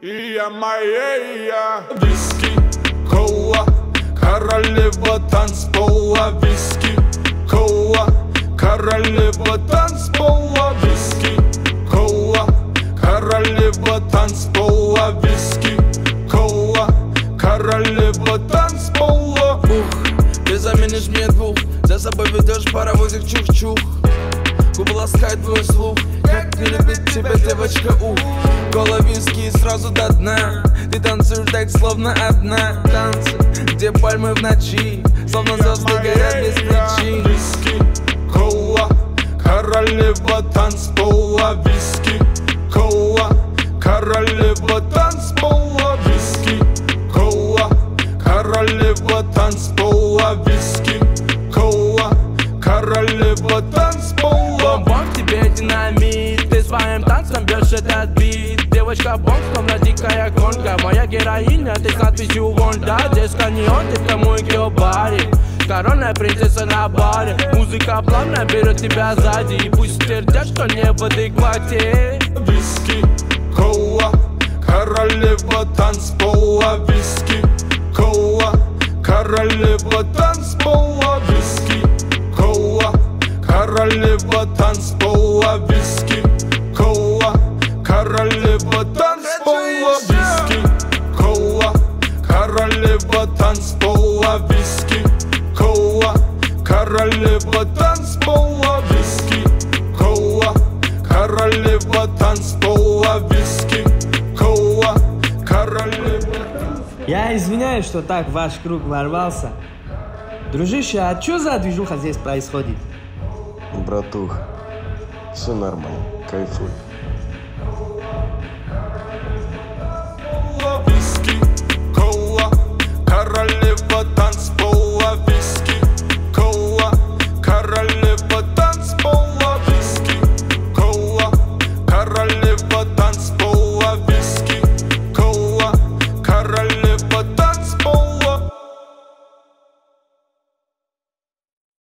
Я моя виски, кола, королева танцпола. Виски, кола, королева танцпола. Виски, кола, королева танцпола. Виски, кола, королева танцпола. Ты заменишь мне двух, за собой ведешь паровозик чух-чух. Губы ласкает твой слух, как не любит тебя девочка, ух. Кола, виски сразу до дна. Ты танцуешь так, словно одна. Танцы, где пальмы в ночи, словно звезды горят без причин. Виски, кола, королева танцпола. Виски, кола, королева танцпола. Виски, кола, королева танцпола. Виски, кола, королева танцпола. Бомб тебе динамит, ты своим танцем бьешь этот бит. Девочка бомб, словно дикая гонка. Моя героиня, ты с надписью Вонда. Детка неон, ты в камуйке баре. Коронная принцесса на баре. Музыка плавно берет тебя сзади. И пусть твердят, что не в адеквате. Виски, кола, королева танцпола. Виски, кола, королева танцпола. Виски, кола, королева танцпола. Виски, кола, королева танцпола. Виски, кола, королева танцпола. Виски, кола, королева танцпола. Виски, кола, королева танцпола. Виски, кола, королева. Я извиняюсь, что так в ваш круг ворвался. Дружище, а что за движуха здесь происходит? Братух, все нормально, кайфуй.